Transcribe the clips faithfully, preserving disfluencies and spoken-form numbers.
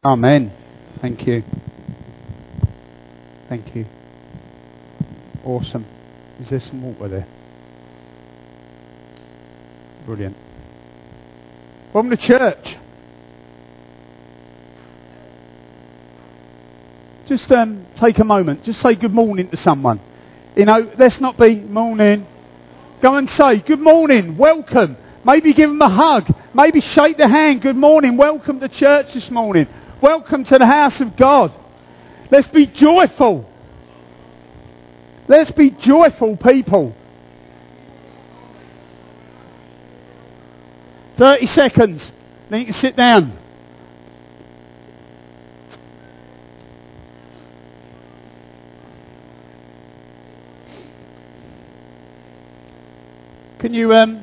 Amen. Thank you. Thank you. Awesome. Is there some water there? Brilliant. Welcome to church. Just um, take a moment. Just say good morning to someone. You know, let's not be morning. Go and say good morning, welcome. Maybe give them a hug. Maybe shake their hand. Good morning, welcome to church this morning. Welcome to the house of God. Let's be joyful. Let's be joyful people. thirty seconds. Then you can sit down. Can you um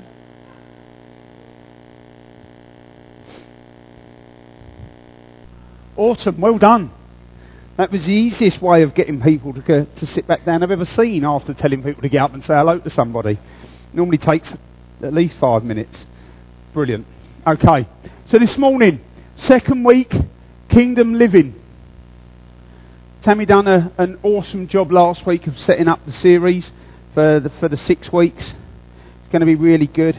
Awesome, well done. That was the easiest way of getting people to go, to sit back down I've ever seen after telling people to get up and say hello to somebody. Normally takes at least five minutes. Brilliant. Okay, so this morning, second week, Kingdom Living. Tammy done a, an awesome job last week of setting up the series for the, for the six weeks. It's going to be really good.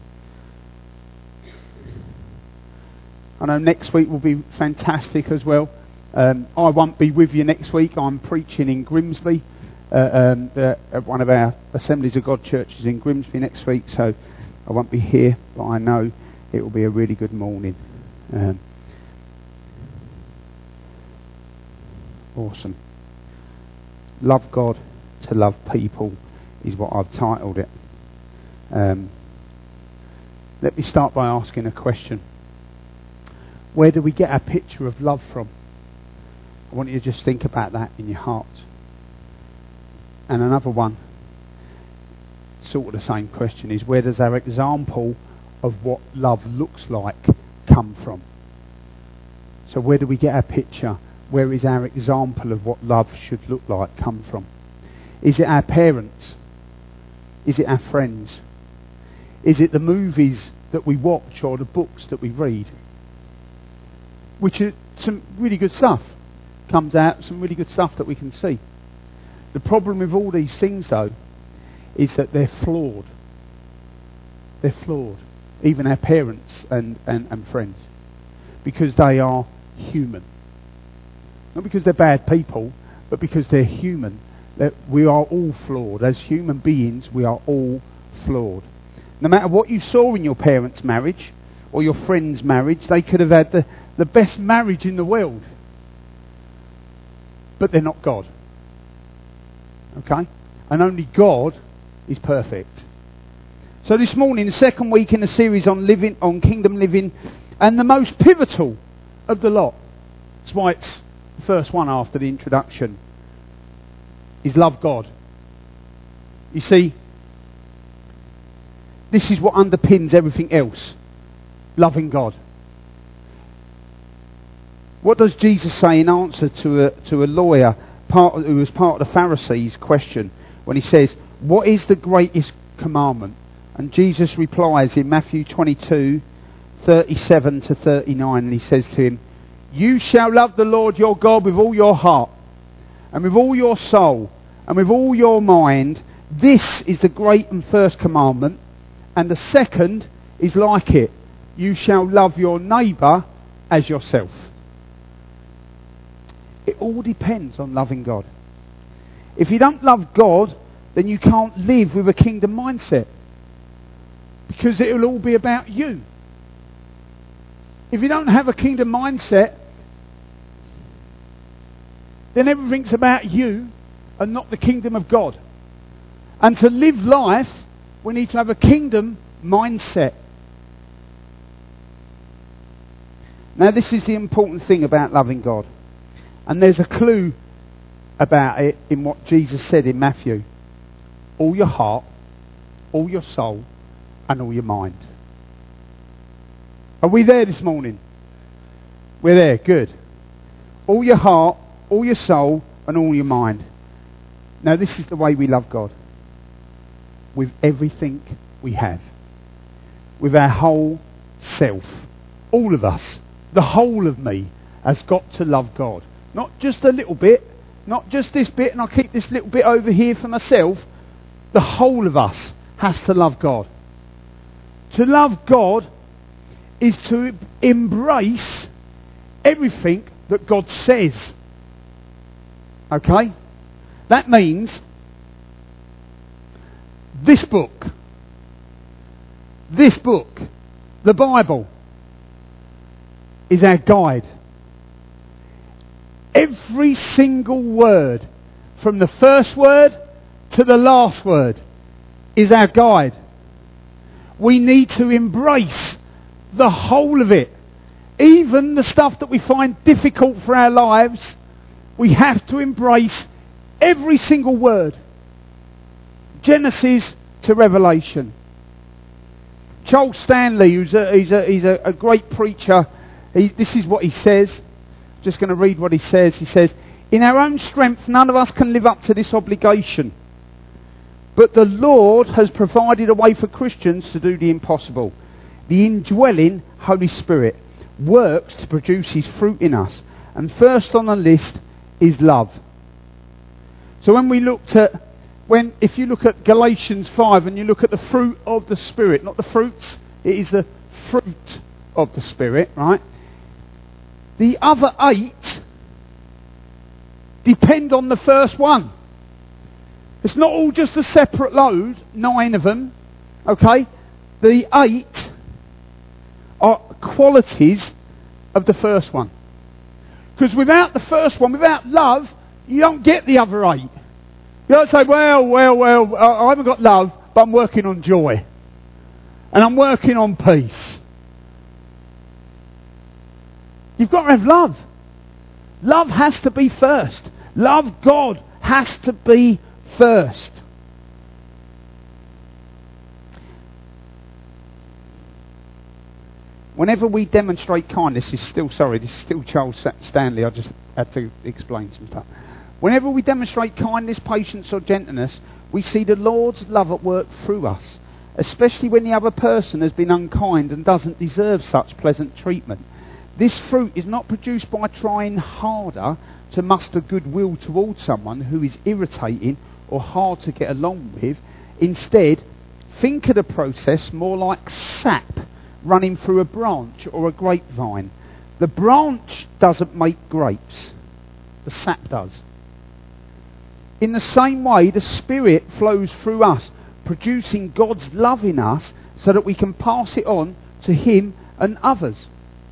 I know next week will be fantastic as well. Um, I won't be with you next week. I'm preaching in Grimsby, uh, um, the, at one of our Assemblies of God churches in Grimsby next week, so I won't be here, but I know it will be a really good morning. Um, awesome. Love God to love people is what I've titled it. Um, let me start by asking a question. Where do we get our picture of love from? I want you to just think about that in your heart. And another one, sort of the same question, is where does our example of what love looks like come from? So where do we get our picture? Where is our example of what love should look like come from? Is it our parents? Is it our friends? Is it the movies that we watch or the books that we read? Which are some really good stuff. Comes out, some really good stuff that we can see. The problem with all these things, though, is that they're flawed. They're flawed. Even our parents and, and, and friends. Because they are human. Not because they're bad people, but because they're human. That we are all flawed. As human beings, we are all flawed. No matter what you saw in your parents' marriage, or your friend's marriage, they could have had the the best marriage in the world, but they're not God. Okay? And only God is perfect. So this morning, the second week in the series on living, on kingdom living, and the most pivotal of the lot, that's why it's the first one after the introduction, is love God. You see, this is what underpins everything else. Loving God. What does Jesus say in answer to a to a lawyer part who was part of the Pharisees' question when he says, "What is the greatest commandment?" And Jesus replies in Matthew twenty-two, thirty-seven to thirty-nine, and he says to him, "You shall love the Lord your God with all your heart, and with all your soul, and with all your mind. This is the great and first commandment, and the second is like it. You shall love your neighbour as yourself." It all depends on loving God. If you don't love God, then you can't live with a kingdom mindset. Because it will all be about you. If you don't have a kingdom mindset, then everything's about you and not the kingdom of God. And to live life, we need to have a kingdom mindset. Now, this is the important thing about loving God. And there's a clue about it in what Jesus said in Matthew. All your heart, all your soul, and all your mind. Are we there this morning? We're there, good. All your heart, all your soul, and all your mind. Now this is the way we love God. With everything we have. With our whole self. All of us. The whole of me. has got to love God. Not just a little bit, not just this bit, and I'll keep this little bit over here for myself. The whole of us has to love God. To love God is to embrace everything that God says. Okay? That means this book, this book, the Bible, is our guide. Every single word, from the first word to the last word, is our guide. We need to embrace the whole of it. Even the stuff that we find difficult for our lives, we have to embrace every single word. Genesis to Revelation. Charles Stanley, who's a, he's a, he's a, a great preacher, he, this is what he says. Just going to read what he says. He says, "In our own strength, none of us can live up to this obligation. But the Lord has provided a way for Christians to do the impossible. The indwelling Holy Spirit works to produce his fruit in us. And first on the list is love." So when we looked at, when if you look at Galatians five and you look at the fruit of the Spirit, not the fruits, it is the fruit of the Spirit, right? The other eight depend on the first one. It's not all just a separate load, nine of them, okay? The eight are qualities of the first one. Because without the first one, without love, you don't get the other eight. You don't say, well, well, well, I haven't got love, but I'm working on joy. And I'm working on peace. You've got to have love. Love has to be first. Love God has to be first. Whenever we demonstrate kindness, this is still, sorry, this is still Charles Stanley, I just had to explain some stuff. Whenever we demonstrate kindness, patience or gentleness, we see the Lord's love at work through us, especially when the other person has been unkind and doesn't deserve such pleasant treatment. This fruit is not produced by trying harder to muster goodwill towards someone who is irritating or hard to get along with. Instead, think of the process more like sap running through a branch or a grapevine. The branch doesn't make grapes. The sap does. In the same way, the Spirit flows through us, producing God's love in us so that we can pass it on to Him and others.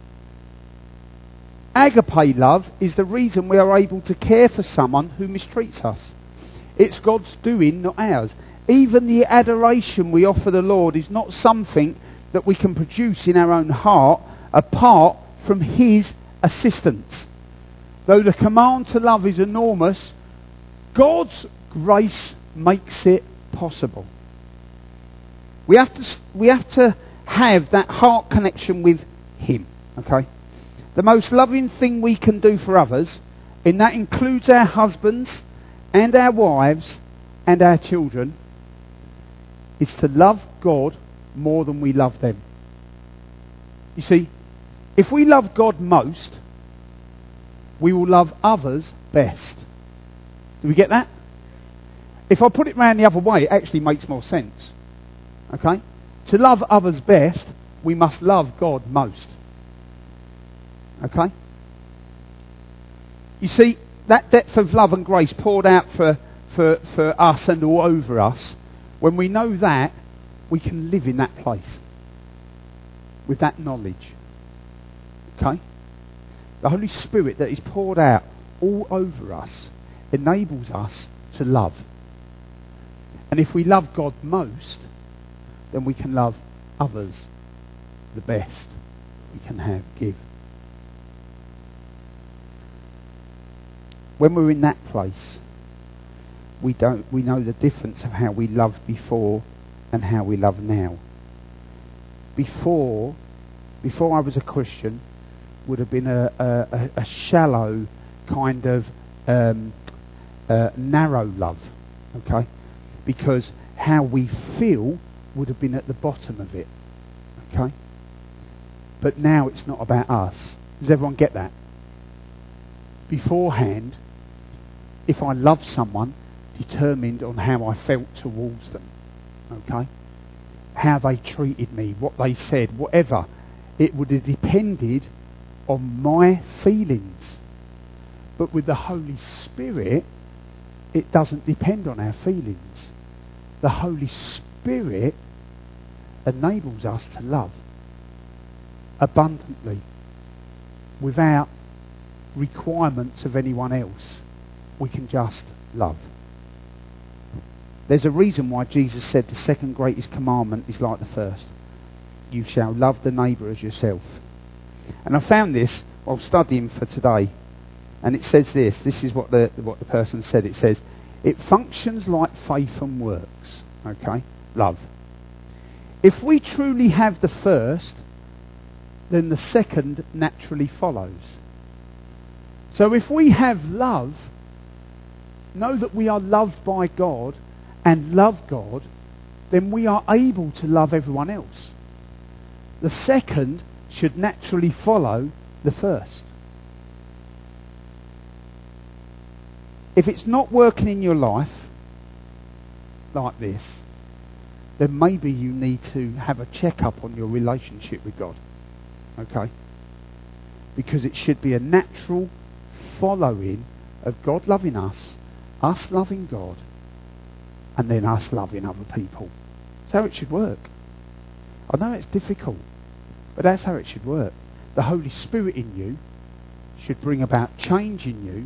Agape love is the reason we are able to care for someone who mistreats us. It's God's doing, not ours. Even the adoration we offer the Lord is not something that we can produce in our own heart apart from His assistance. Though the command to love is enormous, God's grace makes it possible. We have to we have to have that heart connection with Him, okay? The most loving thing we can do for others, and that includes our husbands and our wives and our children, is to love God more than we love them. You see, if we love God most, we will love others best. Do we get that? If I put it round the other way, it actually makes more sense. Okay? To love others best, we must love God most. Okay? You see, that depth of love and grace poured out for, for, for us and all over us, when we know that, we can live in that place with that knowledge. Okay? The Holy Spirit that is poured out all over us enables us to love. And if we love God most, then we can love others the best we can have, give. When we're in that place, we don't we know the difference of how we loved before and how we love now. Before, before I was a Christian, would have been a, a, a shallow kind of um, uh, narrow love, okay? Because how we feel would have been at the bottom of it, okay? But now it's not about us. Does everyone get that? beforehand, if I loved someone, determined on how I felt towards them. Okay? How they treated me, what they said, whatever. It would have depended on my feelings. But with the Holy Spirit, it doesn't depend on our feelings. The Holy Spirit enables us to love abundantly without requirements of anyone else. We can just love. There's a reason why Jesus said the second greatest commandment is like the first. You shall love the neighbour as yourself. And I found this while studying for today. And it says this. This is what the what the person said. It says, it functions like faith and works. Okay? Love. If we truly have the first, then the second naturally follows. So if we have love, know that we are loved by God and love God, then we are able to love everyone else. The second should naturally follow the first. If it's not working in your life like this, then maybe you need to have a check-up on your relationship with God. Okay? Because it should be a natural following of God loving us, us loving God, and then us loving other people. That's how it should work. I know it's difficult, but that's how it should work. The Holy Spirit in you should bring about change in you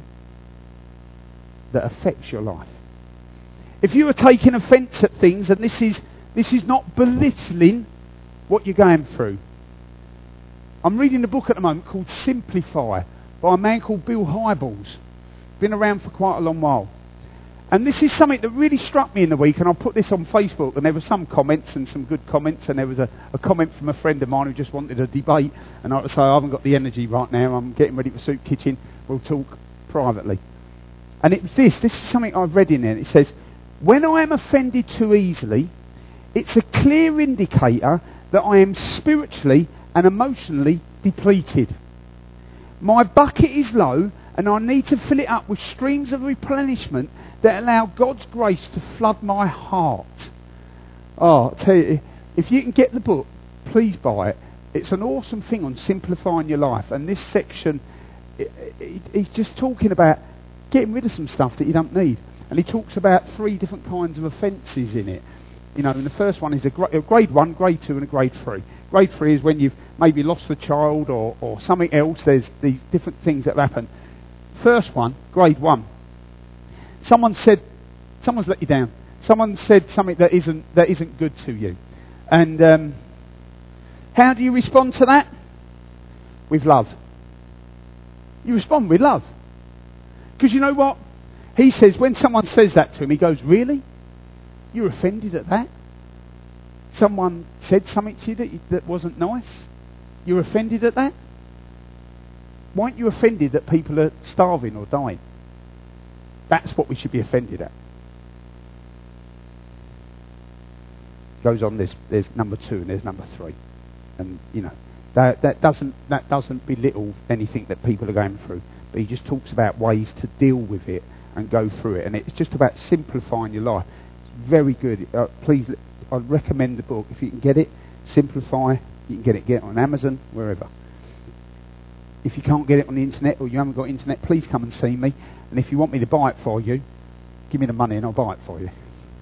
that affects your life. If you are taking offence at things, and this is this is not belittling what you're going through. I'm reading a book at the moment called Simplify by a man called Bill Hybels. Been around for quite a long while. And this is something that really struck me in the week, and I put this on Facebook, and there were some comments and some good comments, and there was a, a comment from a friend of mine who just wanted a debate, and I had to say, I haven't got the energy right now, I'm getting ready for Soup Kitchen, we'll talk privately. And it was this, this is something I've read in there, it says, when I am offended too easily, it's a clear indicator that I am spiritually and emotionally depleted. My bucket is low, and I need to fill it up with streams of replenishment that allow God's grace to flood my heart. Oh, I'll tell you, if you can get the book, please buy it. It's an awesome thing on simplifying your life. And this section, it, it, he's just talking about getting rid of some stuff that you don't need. And he talks about three different kinds of offences in it. You know, and the first one is a, gra- a grade one, grade two, and a grade three. Grade three is when you've maybe lost a child or, or something else. There's these different things that happen. First one, grade one. Someone said, someone's let you down. Someone said something that isn't that isn't good to you. And um, how do you respond to that? With love. You respond with love. Because you know what? He says, when someone says that to him, he goes, really? You're offended at that? Someone said something to you that, that wasn't nice? You're offended at that? Why aren't you offended that people are starving or dying? That's what we should be offended at. Goes on, there's, there's number two and there's number three. And, you know, that, that doesn't that doesn't belittle anything that people are going through. But he just talks about ways to deal with it and go through it. And it's just about simplifying your life. It's very good. Uh, please, I'd recommend the book. If you can get it, Simplify. You can get it, get it on Amazon, wherever. If you can't get it on the internet or you haven't got internet, please come and see me. And if you want me to buy it for you, give me the money and I'll buy it for you.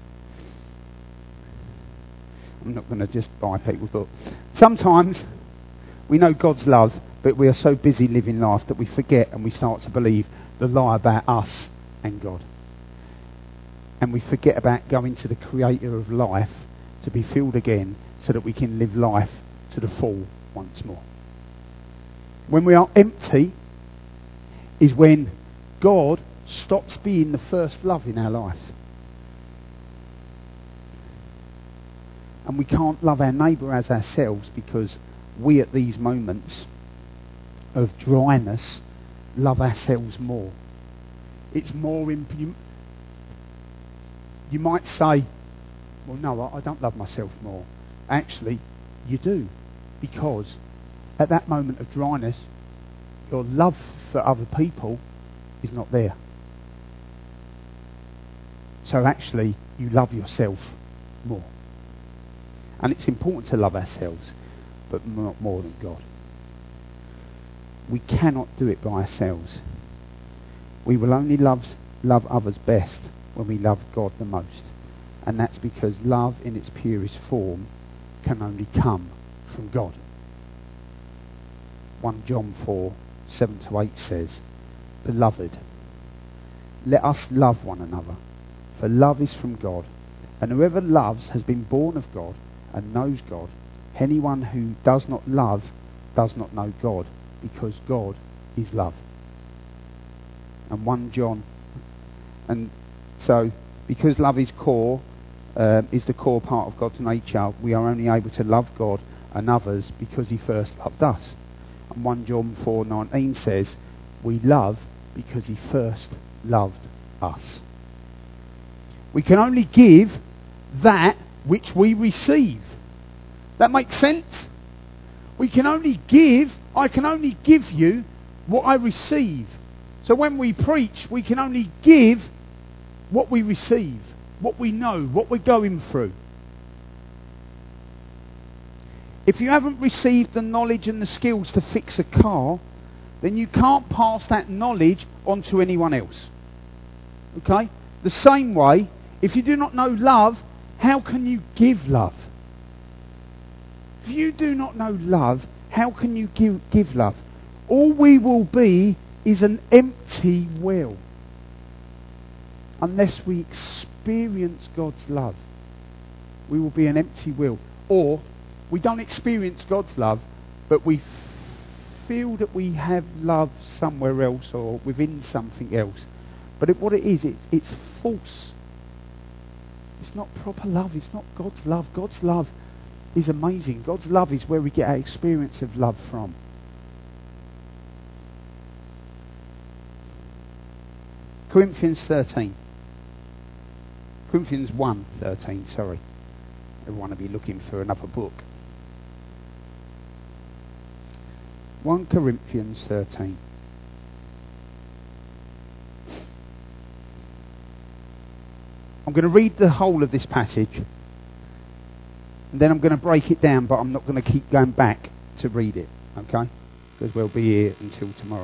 I'm not going to just buy people's books. Sometimes we know God's love, but we are so busy living life that we forget and we start to believe the lie about us and God. And we forget about going to the creator of life to be filled again so that we can live life to the full once more. When we are empty is when God stops being the first love in our life. And we can't love our neighbour as ourselves because we at these moments of dryness love ourselves more. It's more imp- you, you might say, well no, I, I don't love myself more. Actually, you do, because at that moment of dryness, your love for other people is not there. So actually, you love yourself more. And it's important to love ourselves, but not more than God. We cannot do it by ourselves. We will only love, love others best when we love God the most. And that's because love in its purest form can only come from God. First John four, seven to eight says, Beloved, let us love one another, for love is from God, and whoever loves has been born of God and knows God. Anyone who does not love does not know God, because God is love. And First John, and so because love is core, uh, is the core part of God's nature, we are only able to love God and others because he first loved us. And First John four nineteen says, we love because he first loved us. We can only give that which we receive. That makes sense? We can only give, I can only give you what I receive. So when we preach, we can only give what we receive, what we know, what we're going through. If you haven't received the knowledge and the skills to fix a car, then you can't pass that knowledge on to anyone else. Okay? The same way, if you do not know love, how can you give love? If you do not know love, how can you give, give love? All we will be is an empty will unless we experience God's love. We will be an empty will. Or we don't experience God's love, but we feel that we have love somewhere else or within something else. But it, what it is, it, it's false. It's not proper love. It's not God's love. God's love is amazing. God's love is where we get our experience of love from. Corinthians thirteen. Corinthians one thirteen, sorry. Everyone will be looking for another book. First Corinthians thirteen. I'm going to read the whole of this passage, and then I'm going to break it down, but I'm not going to keep going back to read it, okay? Because we'll be here until tomorrow.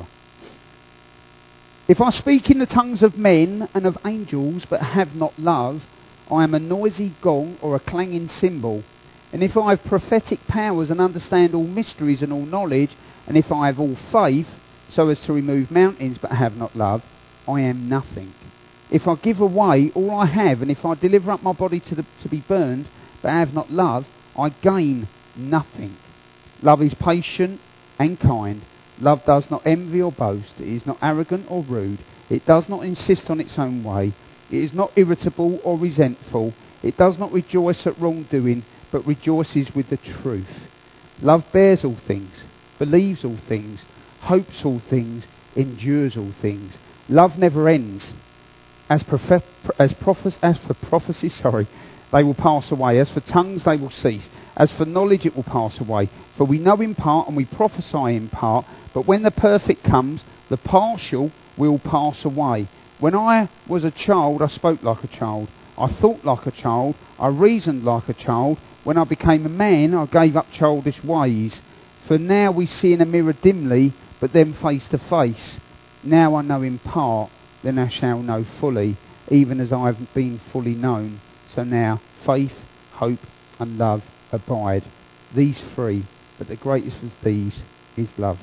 If I speak in the tongues of men and of angels, but have not love, I am a noisy gong or a clanging cymbal. And if I have prophetic powers and understand all mysteries and all knowledge, and if I have all faith, so as to remove mountains, but have not love, I am nothing. If I give away all I have, and if I deliver up my body to, the, to be burned, but have not love, I gain nothing. Love is patient and kind. Love does not envy or boast. It is not arrogant or rude. It does not insist on its own way. It is not irritable or resentful. It does not rejoice at wrongdoing, but rejoices with the truth. Love bears all things, believes all things, hopes all things, endures all things. Love never ends. As, prophet, as, prophes, as for prophecy, sorry, they will pass away. As for tongues, they will cease. As for knowledge, it will pass away. For we know in part and we prophesy in part, but when the perfect comes, the partial will pass away. When I was a child, I spoke like a child. I thought like a child. I reasoned like a child. When I became a man, I gave up childish ways. For now we see in a mirror dimly, but then face to face. Now I know in part, then I shall know fully, even as I have been fully known. So now faith, hope and love abide. These three, but the greatest of these is love.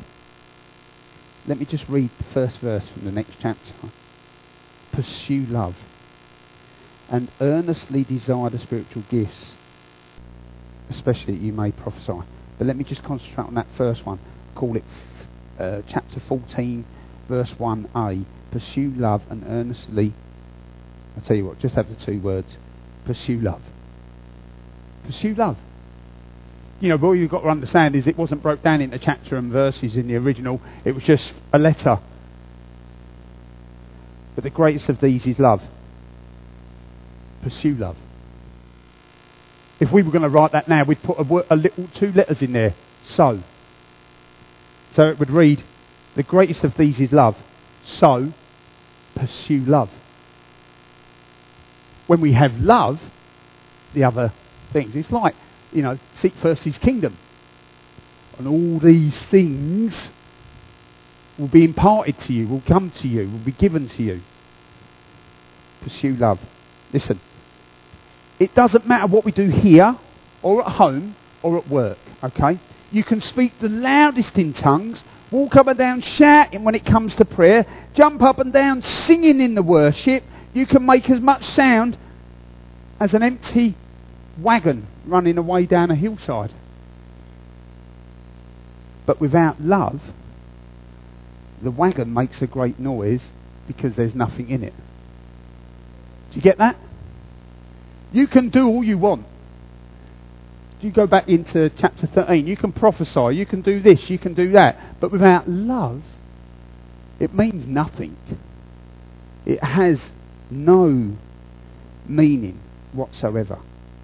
Let me just read the first verse from the next chapter. Pursue love and earnestly desire the spiritual gifts, especially you may prophesy. But let me just concentrate on that first one. Call it uh, chapter fourteen, verse one a. Pursue love and earnestly, I'll tell you what, just have the two words. Pursue love. Pursue love. You know, but all you've got to understand is it wasn't broke down into chapter and verses in the original. It was just a letter. But the greatest of these is love. Pursue love. If we were going to write that now, we'd put a, word, a little two letters in there. So. So it would read, the greatest of these is love. So, pursue love. When we have love, the other things, it's like, you know, seek first his kingdom. And all these things will be imparted to you, will come to you, will be given to you. Pursue love. Listen, it doesn't matter what we do here, or at home, or at work, okay? You can speak the loudest in tongues, walk up and down shouting when it comes to prayer, jump up and down singing in the worship. You can make as much sound as an empty wagon running away down a hillside. But without love, the wagon makes a great noise because there's nothing in it. Do you get that? You can do all you want. You go back into chapter thirteen, you can prophesy, you can do this, you can do that. But without love, it means nothing. It has no meaning whatsoever.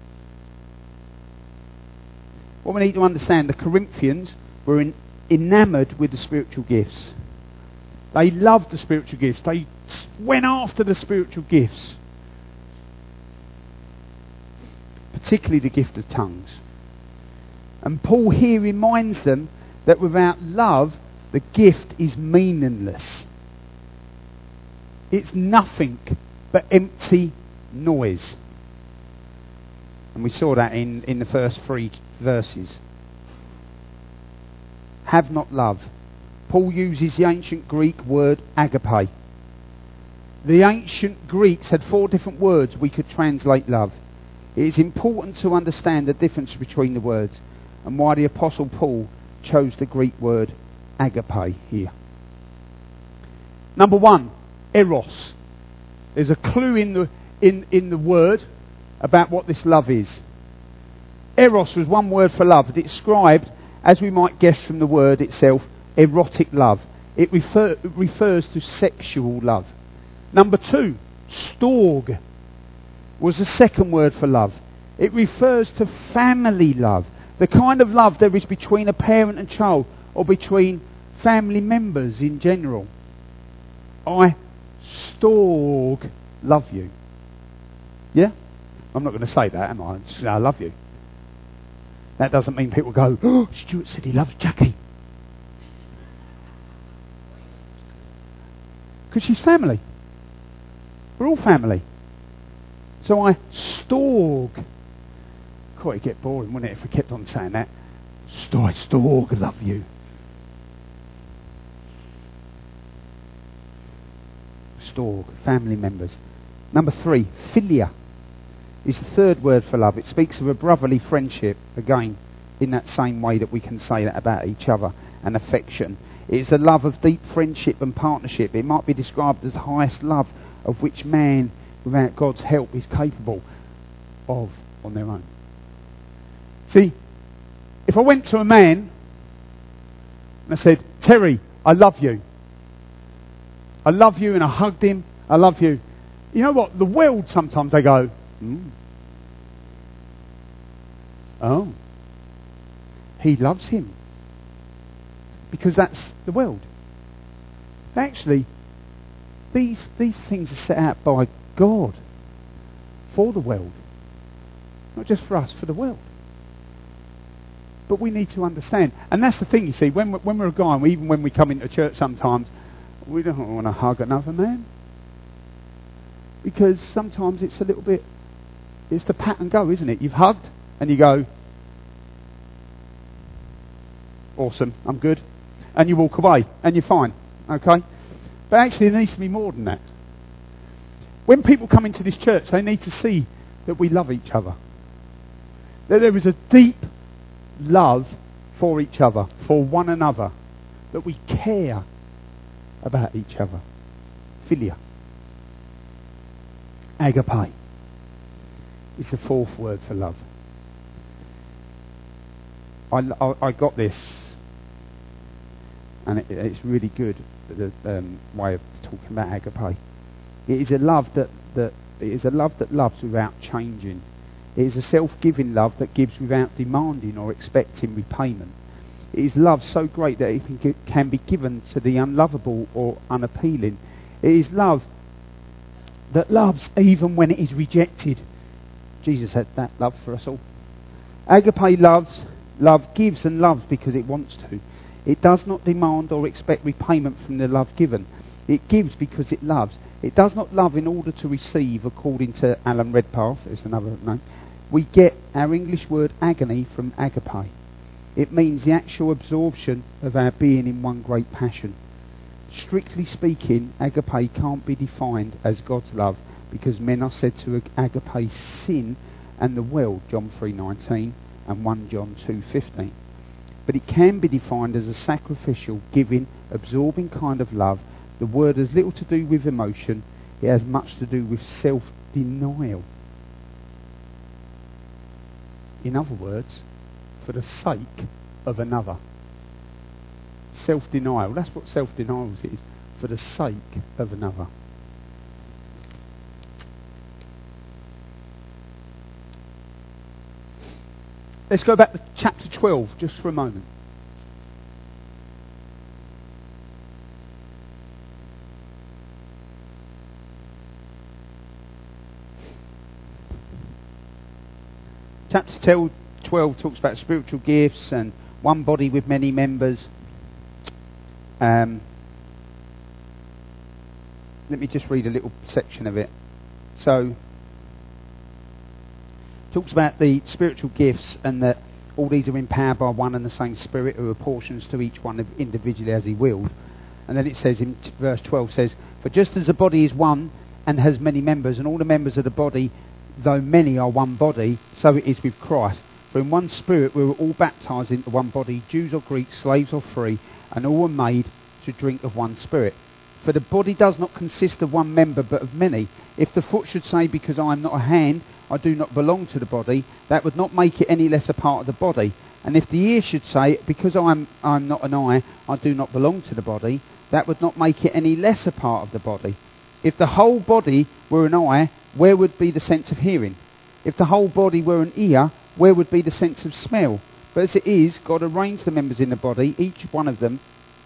What we need to understand, the Corinthians were in, enamoured with the spiritual gifts. They loved the spiritual gifts. They went after the spiritual gifts. Particularly the gift of tongues. And Paul here reminds them that without love, the gift is meaningless. It's nothing but empty noise. And we saw that in, in the first three verses. Have not love. Paul uses the ancient Greek word agape. The ancient Greeks had four different words we could translate love. It is important to understand the difference between the words and why the Apostle Paul chose the Greek word agape here. Number one, eros. There's a clue in the in, in the word about what this love is. Eros was one word for love. It described, as we might guess from the word itself, erotic love. It, refer, it refers to sexual love. Number two, storg was the second word for love. It refers to family love. The kind of love there is between a parent and child, or between family members in general. I storg love you. Yeah? I'm not going to say that, am I? Just, I love you. That doesn't mean people go, oh, Stuart said he loves Jackie. Because she's family. We're all family. So I storg. Quite it'd get boring, wouldn't it, if we kept on saying that? I storg love you. Storg, family members. Number three, philia is the third word for love. It speaks of a brotherly friendship, again, in that same way that we can say that about each other, and affection. It is the love of deep friendship and partnership. It might be described as the highest love of which man, without God's help, is capable of on their own. See, if I went to a man and I said, Terry, I love you. I love you, and I hugged him. I love you. You know what? The world sometimes they go, mm. Oh, he loves him. Because that's the world. Actually, these these things are set out by God for the world. Not just for us, for the world. But we need to understand. And that's the thing, you see, when we're, when we're a guy, and we, even when we come into church sometimes, we don't want to hug another man. Because sometimes it's a little bit, it's the pat and go, isn't it? You've hugged, and you go, awesome, I'm good. And you walk away, and you're fine, okay? But actually there needs to be more than that. When people come into this church, they need to see that we love each other. That there is a deep love for each other, for one another. That we care about each other. Philia. Agape is the fourth word for love. I, I, I got this, and it, it's really good, the um, way of talking about agape. It is a love that, that it is a love that loves without changing. It is a self-giving love that gives without demanding or expecting repayment. It is love so great that it can, gi- can be given to the unlovable or unappealing. It is love that loves even when it is rejected. Jesus had that love for us all. Agape loves, love gives and loves because it wants to. It does not demand or expect repayment from the love given. It gives because it loves. It does not love in order to receive, according to Alan Redpath, is another name. We get our English word agony from agape. It means the actual absorption of our being in one great passion. Strictly speaking, agape can't be defined as God's love, because men are said to agape sin and the world, John three nineteen and First John two fifteen. But it can be defined as a sacrificial, giving, absorbing kind of love. The word has little to do with emotion. It has much to do with self-denial. In other words, for the sake of another. Self-denial. That's what self-denial is. For the sake of another. Let's go back to chapter twelve just for a moment. Chapter twelve talks about spiritual gifts and one body with many members. Um, let me just read a little section of it. So, talks about the spiritual gifts and that all these are empowered by one and the same Spirit who apportions to each one individually as he willed. And then it says in verse twelve says, "For just as the body is one and has many members, and all the members of the body, though many, are one body, so it is with Christ. For in one Spirit we were all baptized into one body, Jews or Greeks, slaves or free, and all were made to drink of one Spirit. For the body does not consist of one member, but of many. If the foot should say, because I am not a hand, I do not belong to the body, that would not make it any less a part of the body. And if the ear should say, because I am I am not an eye, I do not belong to the body, that would not make it any less a part of the body. If the whole body were an eye, where would be the sense of hearing? If the whole body were an ear, where would be the sense of smell? But as it is, God arranged the members in the body, each one of them,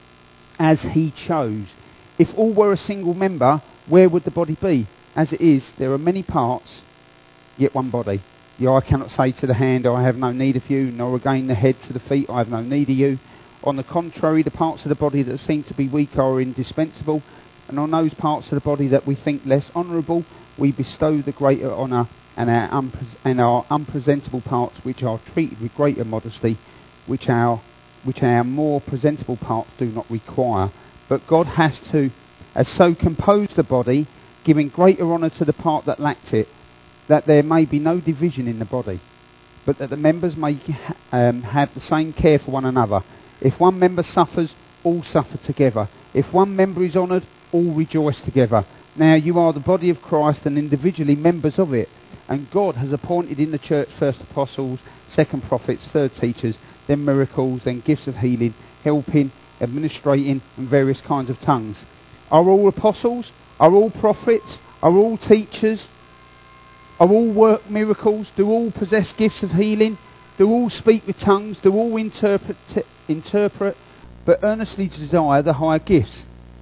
as he chose. If all were a single member, where would the body be? As it is, there are many parts, yet one body. The eye cannot say to the hand, I have no need of you, nor again the head to the feet, I have no need of you. On the contrary, the parts of the body that seem to be weaker are indispensable, and on those parts of the body that we think less honourable, we bestow the greater honour, and our, unpre- and our unpresentable parts, which are treated with greater modesty, which our which our more presentable parts do not require. But God has to, has so composed the body, giving greater honour to the part that lacked it, that there may be no division in the body, but that the members may um, have the same care for one another. If one member suffers, all suffer together. If one member is honoured, all rejoice together. Now you are the body of Christ and individually members of it. And God has appointed in the church first apostles, second prophets, third teachers, then miracles, then gifts of healing, helping, administrating, and various kinds of tongues. Are all apostles? Are all prophets? Are all teachers? Are all work miracles? Do all possess gifts of healing? Do all speak with tongues? Do all interpret? interpret? But earnestly desire the higher gifts.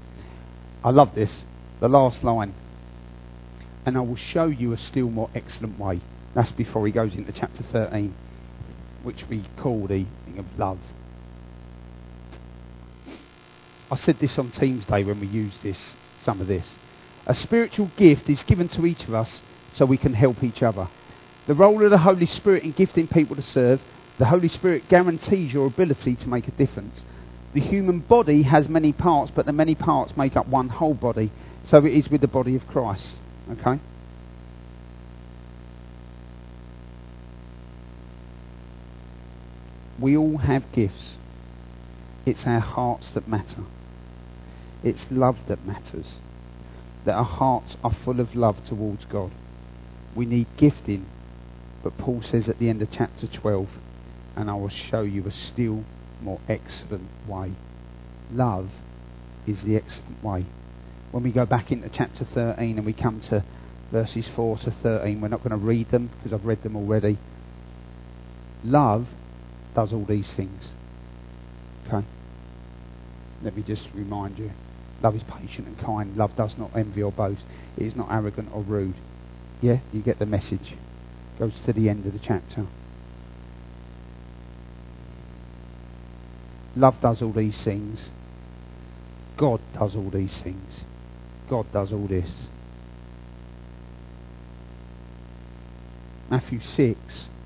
I love this. The last line. And I will show you a still more excellent way. That's before he goes into chapter thirteen, which we call the thing of love. I said this on Teams Day when we used this, some of this. A spiritual gift is given to each of us so we can help each other. The role of the Holy Spirit in gifting people to serve, the Holy Spirit guarantees your ability to make a difference. The human body has many parts, but the many parts make up one whole body. So it is with the body of Christ. Okay? We all have gifts. It's our hearts that matter. It's love that matters. That our hearts are full of love towards God. We need gifting, but Paul says at the end of chapter twelve, and I will show you a still more excellent way. Love is the excellent way. When we go back into chapter thirteen and we come to verses four to thirteen, we're not going to read them because I've read them already. Love does all these things. Okay? Let me just remind you. Love is patient and kind. Love does not envy or boast. It is not arrogant or rude. Yeah, you get the message. Goes to the end of the chapter. Love does all these things. God does all these things. God does all this. Matthew six.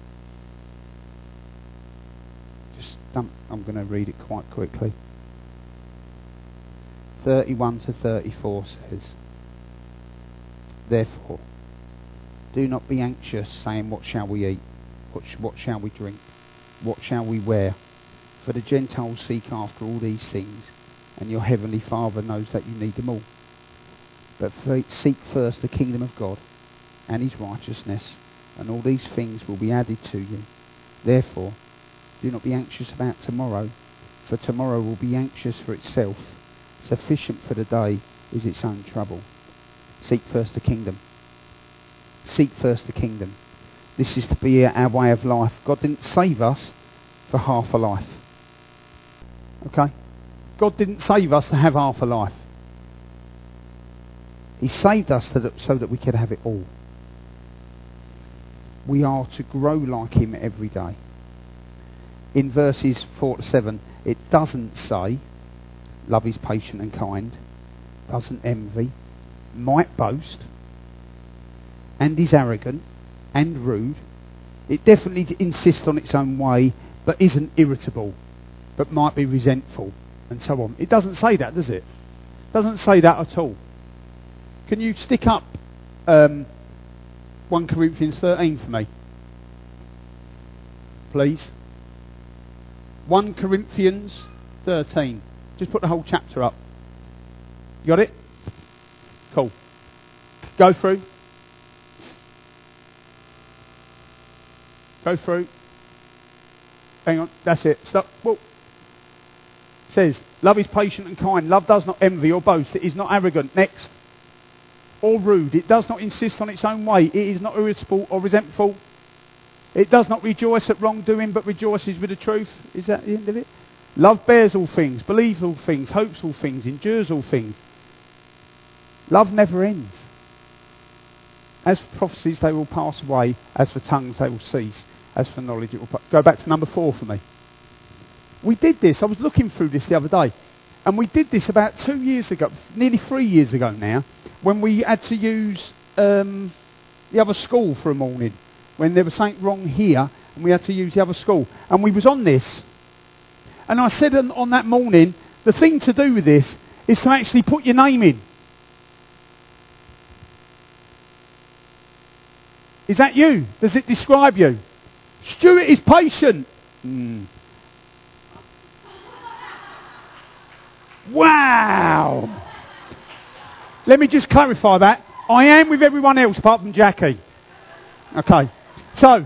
Just dump, I'm going to read it quite quickly. thirty-one to thirty-four says, therefore, do not be anxious, saying, what shall we eat? What, sh- what shall we drink? What shall we wear? For the Gentiles seek after all these things, and your heavenly Father knows that you need them all. But f- seek first the kingdom of God and his righteousness, and all these things will be added to you. Therefore, do not be anxious about tomorrow, for tomorrow will be anxious for itself. Sufficient for the day is its own trouble. Seek first the kingdom. Seek first the kingdom. This is to be our way of life. God didn't save us for half a life. Okay? God didn't save us to have half a life. He saved us so that, so that we could have it all. We are to grow like him every day. In verses four to seven, it doesn't say, love is patient and kind, doesn't envy, might boast, and is arrogant and rude. It definitely insists on its own way, but isn't irritable, but might be resentful, and so on. It doesn't say that, does it? It doesn't say that at all. Can you stick up um, First Corinthians thirteen for me? Please. First Corinthians thirteen. Just put the whole chapter up. You got it? Cool. Go through. Go through. Hang on. That's it. Stop. Whoa. It says, love is patient and kind. Love does not envy or boast. It is not arrogant. Next. Or rude. It does not insist on its own way. It is not irritable or resentful. It does not rejoice at wrongdoing, but rejoices with the truth. Is that the end of it? Love bears all things, believes all things, hopes all things, endures all things. Love never ends. As for prophecies, they will pass away. As for tongues, they will cease. As for knowledge, it will... Pa- Go back to number four for me. We did this. I was looking through this the other day. And we did this about two years ago, nearly three years ago now, when we had to use um, the other school for a morning. When there was something wrong here, and we had to use the other school. And we was on this. And I said on, on that morning, the thing to do with this is to actually put your name in. Is that you? Does it describe you? Stuart is patient. Mm. Wow. Let me just clarify that. I am with everyone else apart from Jackie. Okay. So,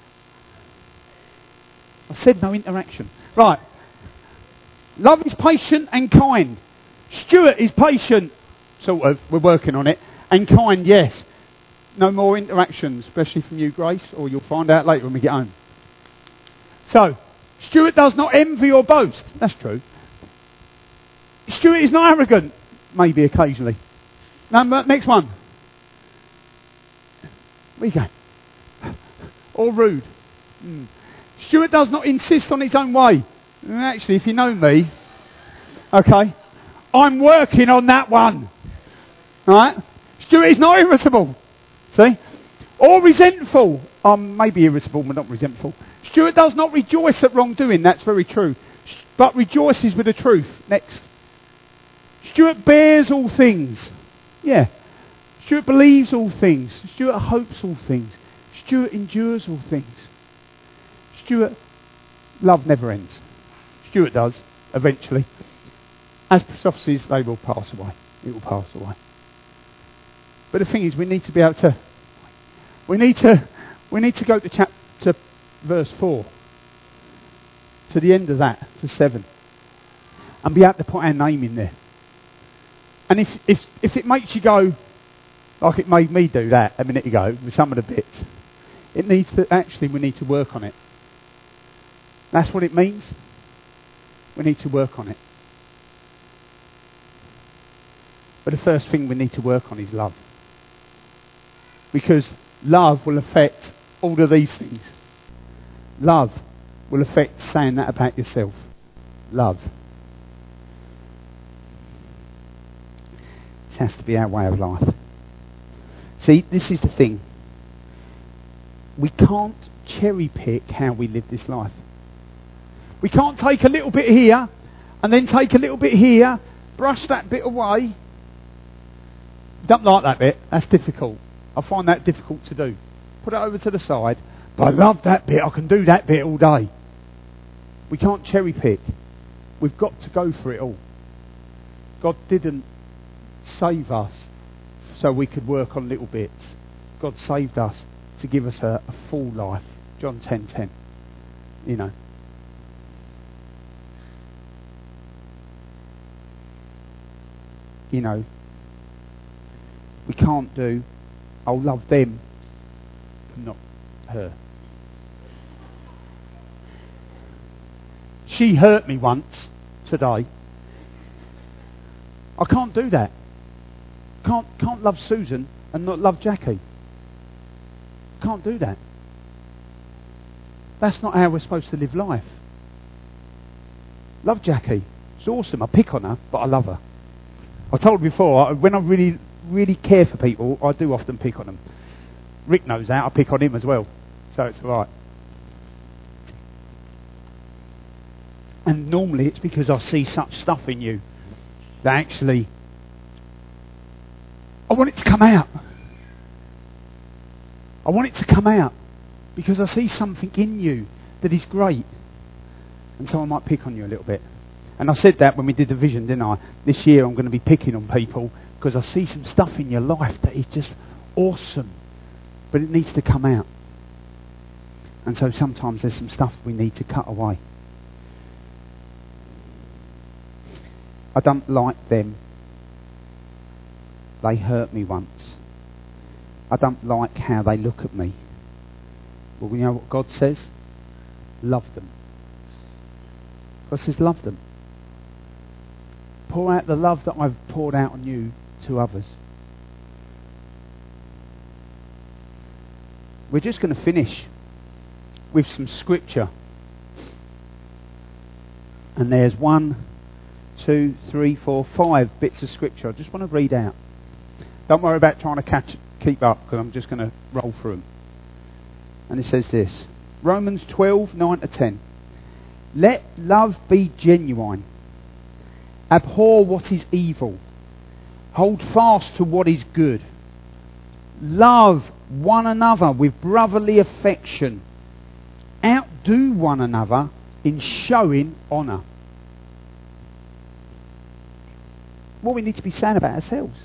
I said no interaction. Right. Love is patient and kind. Stuart is patient, sort of. We're working on it. And kind, yes. No more interactions, especially from you, Grace, or you'll find out later when we get home. So, Stuart does not envy or boast. That's true. Stuart is not arrogant. Maybe occasionally. Number, next one. Where you go? Or rude. Mm. Stuart does not insist on his own way. Actually, if you know me, okay, I'm working on that one. Alright? Stuart is not irritable. See? Or resentful. Um, maybe irritable, but not resentful. Stuart does not rejoice at wrongdoing. That's very true. But rejoices with the truth. Next. Stuart bears all things. Yeah. Stuart believes all things. Stuart hopes all things. Stuart endures all things. Stuart, love never ends. Stuart does, eventually. As prophecies, they will pass away. It will pass away. But the thing is, we need to be able to, we need to, we need to go to chapter, verse four. To the end of that, to seven. And be able to put our name in there. And if, if, if it makes you go, like it made me do that a minute ago, with some of the bits, it needs to, actually we need to work on it. That's what it means. We need to work on it. But the first thing we need to work on is love. Because love will affect all of these things. Love will affect saying that about yourself. Love. This has to be our way of life. See, this is the thing. We can't cherry pick how we live this life. We can't take a little bit here and then take a little bit here, brush that bit away. Don't like that bit. That's difficult. I find that difficult to do. Put it over to the side. But I love that bit. I can do that bit all day. We can't cherry pick. We've got to go for it all. God didn't save us so we could work on little bits. God saved us to give us a, a full life. John ten ten. You know. You know. We can't do, I'll love them, but not her. She hurt me once today. I can't do that. Can't can't love Susan and not love Jackie. Can't do that. That's not how we're supposed to live life. Love Jackie. It's awesome. I pick on her, but I love her. I told you before, when I really, really care for people, I do often pick on them. Rick knows that. I pick on him as well. So it's all right. And normally it's because I see such stuff in you that actually I want it to come out. I want it to come out because I see something in you that is great. And so I might pick on you a little bit. And I said that when we did the vision, didn't I? This year I'm going to be picking on people because I see some stuff in your life that is just awesome. But it needs to come out. And so sometimes there's some stuff we need to cut away. I don't like them. They hurt me once. I don't like how they look at me. Well, you know what God says? Love them. God says love them. Pour out the love that I've poured out on you to others. We're just going to finish with some scripture. And there's one, two, three, four, five bits of scripture I just want to read out. Don't worry about trying to catch, keep up, because I'm just going to roll through them. And it says this. Romans twelve, nine to ten. Let love be genuine. Abhor what is evil. Hold fast to what is good. Love one another with brotherly affection. Outdo one another in showing honour. What we need to be saying about ourselves.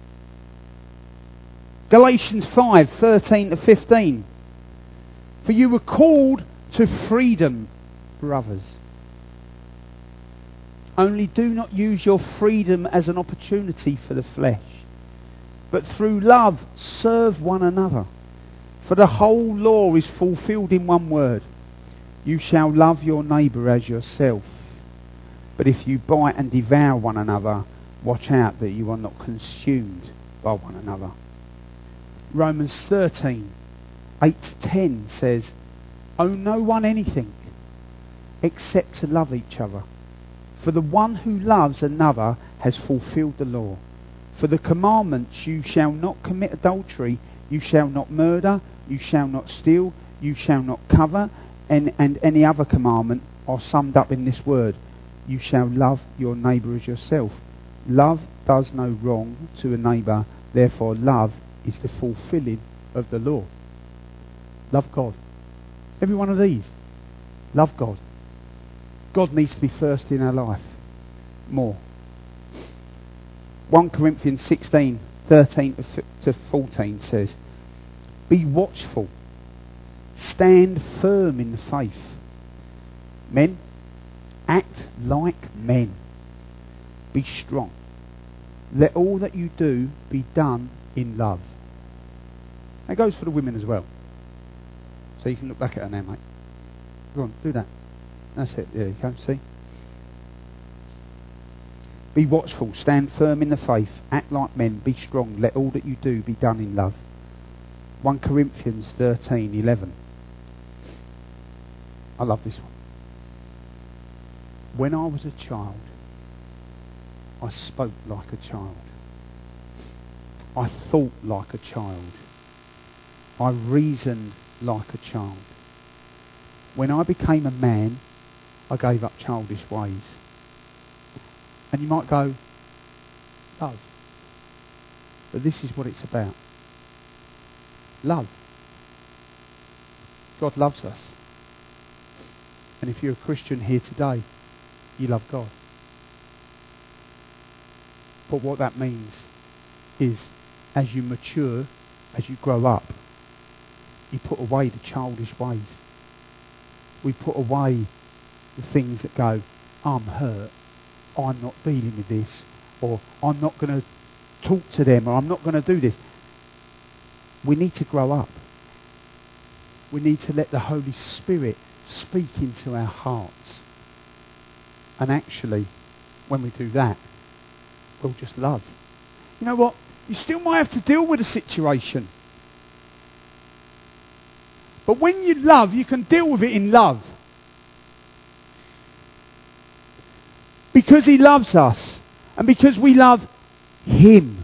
Galatians five, thirteen to fifteen. For you were called to freedom, brothers. Only do not use your freedom as an opportunity for the flesh, but through love serve one another. For the whole law is fulfilled in one word. You shall love your neighbour as yourself. But if you bite and devour one another, watch out that you are not consumed by one another. Romans thirteen, eight to ten says, owe no one anything except to love each other. For the one who loves another has fulfilled the law. For the commandments, you shall not commit adultery, you shall not murder, you shall not steal, you shall not covet, and, and any other commandment are summed up in this word. You shall love your neighbour as yourself. Love does no wrong to a neighbour, therefore love is the fulfilling of the law. Love God. Every one of these. Love God. God needs to be first in our life. More. First Corinthians sixteen, thirteen to fourteen says, be watchful. Stand firm in the faith. Men, act like men. Be strong. Let all that you do be done in love. That goes for the women as well. So you can look back at her now, mate. Go on, do that. That's it. There you go. See? Be watchful, stand firm in the faith, act like men, be strong, let all that you do be done in love. First Corinthians thirteen eleven. I love this one. When I was a child, I spoke like a child. I thought like a child. I reasoned like a child. When I became a man, I gave up childish ways. And you might go, love. But this is what it's about. Love. God loves us. And if you're a Christian here today, you love God. But what that means is, as you mature, as you grow up, you put away the childish ways. We put away the things that go, I'm hurt, I'm not dealing with this, or I'm not going to talk to them, or I'm not going to do this. We need to grow up. We need to let the Holy Spirit speak into our hearts. And actually, when we do that, we'll just love. You know what? You still might have to deal with a situation. But when you love, you can deal with it in love. Because He loves us. And because we love Him.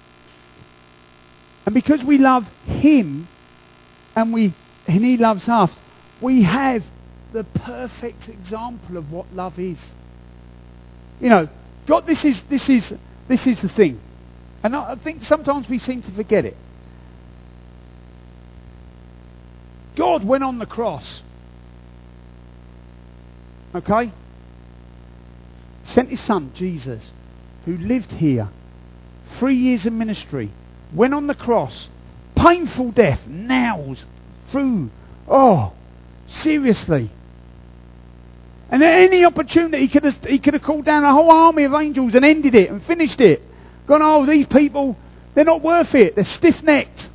And because we love Him and we and He loves us, we have the perfect example of what love is. You know, God, this is this is this is the thing. And I think sometimes we seem to forget it. God went on the cross. Okay? Sent His Son, Jesus, who lived here. Three years of ministry. Went on the cross. Painful death. Nails. Through. Oh. Seriously. And at any opportunity, he could have, he could have called down a whole army of angels and ended it and finished it. Gone, oh, these people, they're not worth it. They're stiff-necked.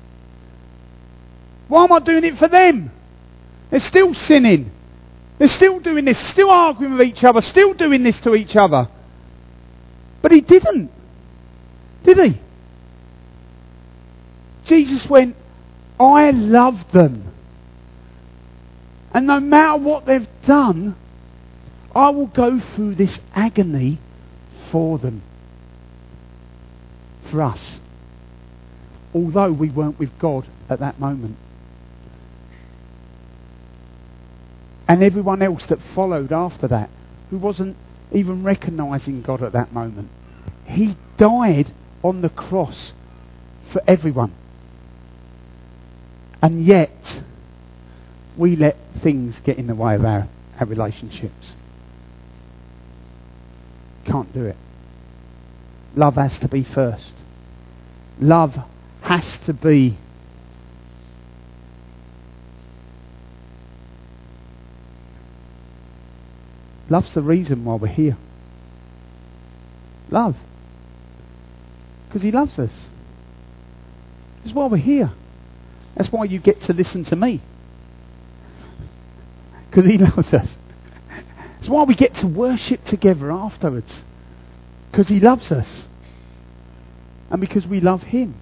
Why am I doing it for them? They're still sinning. They're still doing this, still arguing with each other, still doing this to each other. But He didn't. Did He? Jesus went, I love them. And no matter what they've done, I will go through this agony for them. For us. Although we weren't with God at that moment. And everyone else that followed after that, who wasn't even recognising God at that moment. He died on the cross for everyone. And yet, we let things get in the way of our, our relationships. Can't do it. Love has to be first. Love has to be Love's the reason why we're here. Love. Because He loves us. That's why we're here. That's why you get to listen to me. Because He loves us. That's why we get to worship together afterwards. Because He loves us. And because we love Him.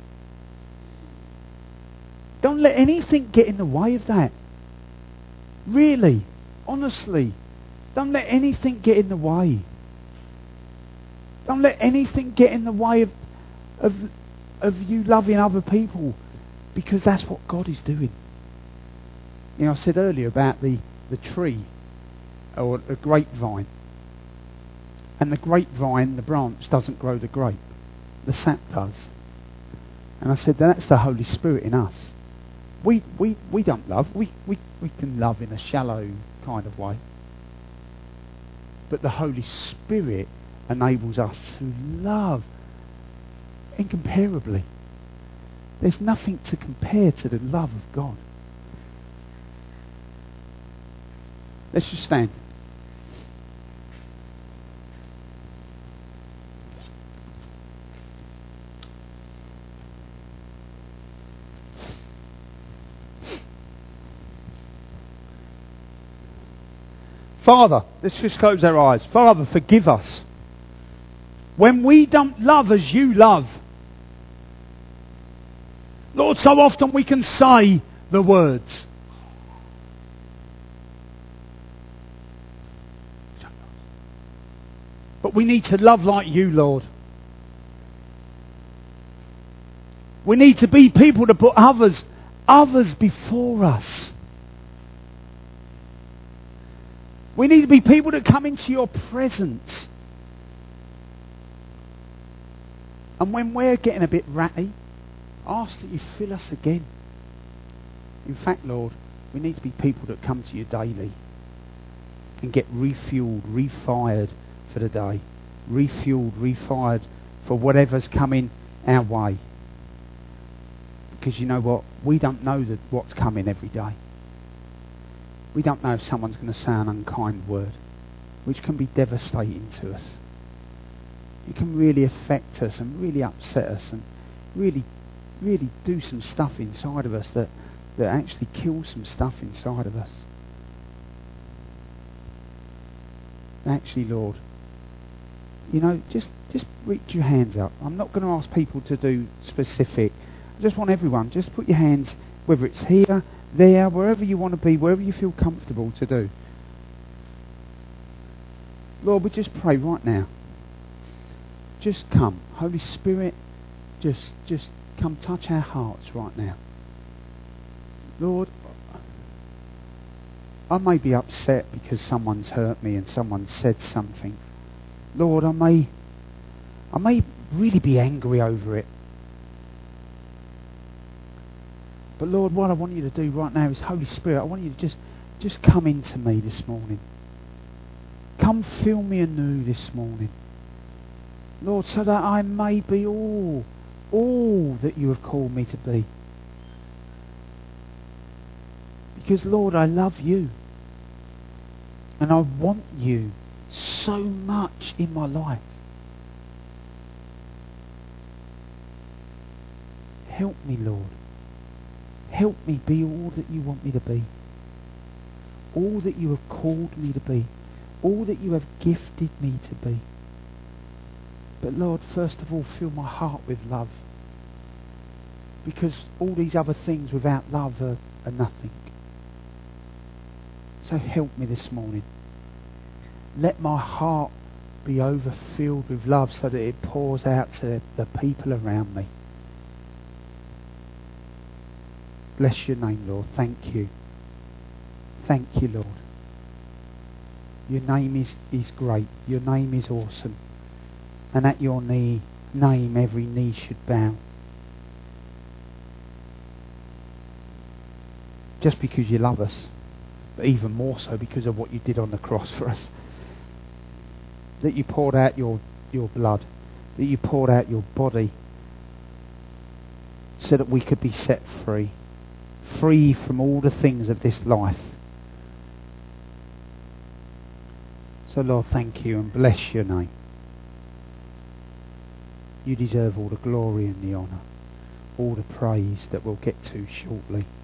Don't let anything get in the way of that. Really. Honestly. Don't let anything get in the way. Don't let anything get in the way of, of, of you loving other people. Because that's what God is doing. You know, I said earlier about the, the tree. Or the grapevine. And the grapevine, the branch, doesn't grow the grape. The sap does. And I said, that's the Holy Spirit in us. We we, we don't love. We, we, we can love in a shallow kind of way. But the Holy Spirit enables us to love incomparably. There's nothing to compare to the love of God. Let's just stand. Father, let's just close our eyes. Father, forgive us. when we don't love as you love. Lord, so often we can say the words. But we need to love like you, Lord. We need to be people to put others, others before us. We need to be people that come into your presence. And when we're getting a bit ratty, ask that you fill us again. In fact, Lord, we need to be people that come to you daily and get refueled, refired for the day. Refueled, refired for whatever's coming our way. Because you know what? We don't know that what's coming every day. We don't know if someone's going to say an unkind word, which can be devastating to us. It can really affect us and really upset us and really, really do some stuff inside of us that, that actually kills some stuff inside of us. Actually, Lord, you know, just, just reach your hands up. I'm not going to ask people to do specific. I just want everyone, just put your hands, whether it's here, there, wherever you want to be, wherever you feel comfortable to do. Lord, we just pray right now. Just come. Holy Spirit, just, just come touch our hearts right now. Lord, I may be upset because someone's hurt me and someone said something. Lord, I may, I may really be angry over it. But Lord, what I want you to do right now is, Holy Spirit, I want you to just, just come into me this morning. Come fill me anew this morning. Lord, so that I may be all, all that you have called me to be. Because Lord, I love you. And I want you so much in my life. Help me, Lord. Help me be all that you want me to be. All that you have called me to be. All that you have gifted me to be. But Lord, first of all, fill my heart with love. Because all these other things without love are, are nothing. So help me this morning. Let my heart be overfilled with love so that it pours out to the people around me. Bless your name, Lord. Thank you. Thank you, Lord. Your name is, is great. Your name is awesome. And at your knee, name every knee should bow. Just because you love us, but even more so because of what you did on the cross for us. That you poured out your, your blood. That you poured out your body so that we could be set free. Free from all the things of this life. So Lord, thank you and bless your name. You deserve all the glory and the honour, all the praise that we'll get to shortly.